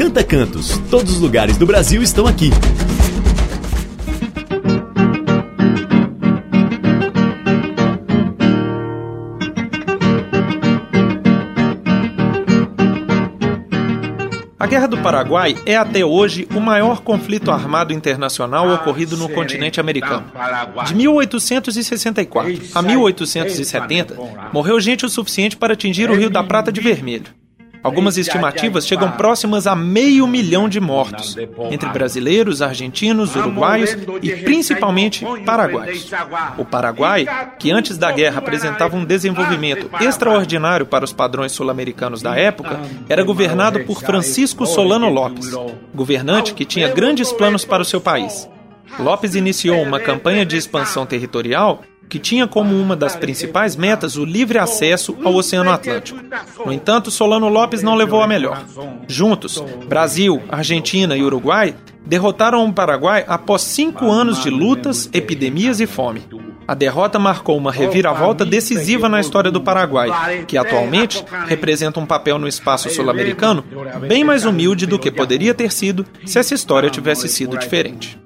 Canta Cantos. Todos os lugares do Brasil estão aqui. A Guerra do Paraguai é até hoje o maior conflito armado internacional ocorrido no continente americano. De 1864 a 1870, morreu gente o suficiente para atingir o Rio da Prata de vermelho. Algumas estimativas chegam próximas a 500 mil de mortos, entre brasileiros, argentinos, uruguaios e principalmente paraguaios. O Paraguai, que antes da guerra apresentava um desenvolvimento extraordinário para os padrões sul-americanos da época, era governado por Francisco Solano Lopes, governante que tinha grandes planos para o seu país. Lopes iniciou uma campanha de expansão territorial que tinha como uma das principais metas o livre acesso ao Oceano Atlântico. No entanto, Solano Lopes não levou a melhor. Juntos, Brasil, Argentina e Uruguai derrotaram o Paraguai após 5 anos de lutas, epidemias e fome. A derrota marcou uma reviravolta decisiva na história do Paraguai, que atualmente representa um papel no espaço sul-americano bem mais humilde do que poderia ter sido se essa história tivesse sido diferente.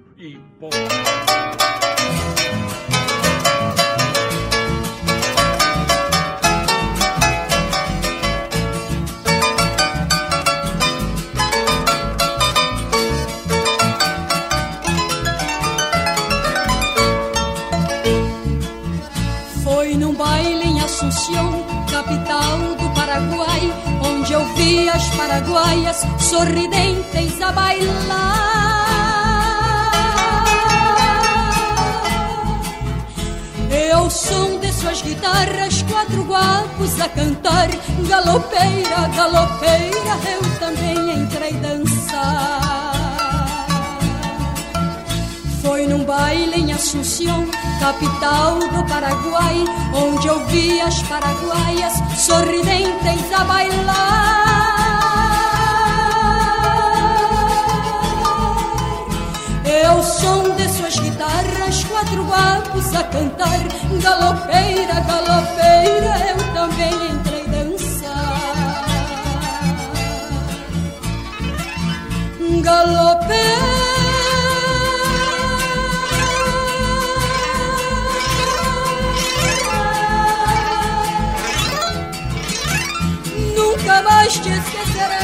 Capital do Paraguai, onde eu vi as paraguaias sorridentes a bailar. E ao som de suas guitarras, 4 guapos a cantar, galopeira, galopeira, eu também entrei dançar. Foi num baile em Assunção, capital do Paraguai, onde eu vi as paraguaias sorridentes a bailar. E ao som de suas guitarras, 4 guapos a cantar, galopeira, galopeira, eu também entrei dançar. Galopeira, nunca mais te esquecerei.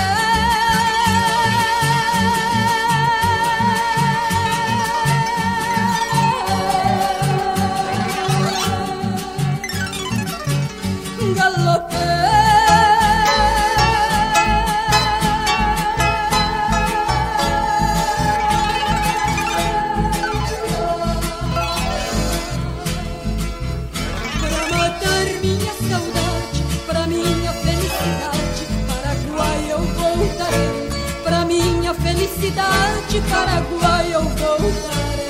Para matar minha saudade, para minha felicidade, Paraguai eu voltarei. Para minha felicidade, Paraguai eu voltarei.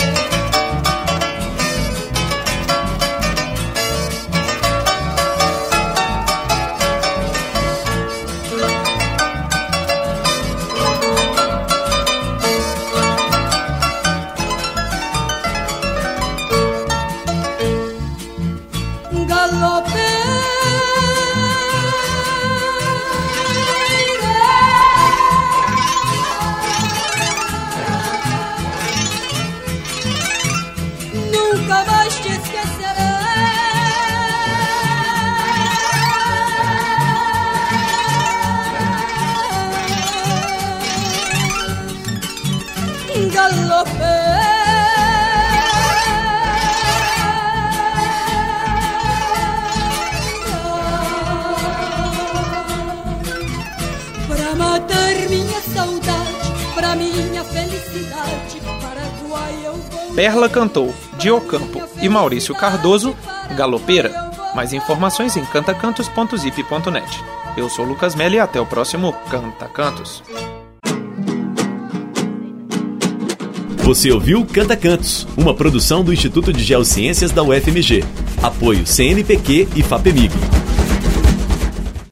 Nunca mais te esquecerei. Galopeira, para matar minha saudade, para minha felicidade, Paraguai eu vou. Perla cantou, de Ocampo e Maurício Cardoso, Galopeira. Mais informações em cantacantos.zip.net. Eu sou Lucas Melli e até o próximo Canta Cantos. Você ouviu Canta Cantos, uma produção do Instituto de Geociências da UFMG. Apoio CNPq e FAPEMIG.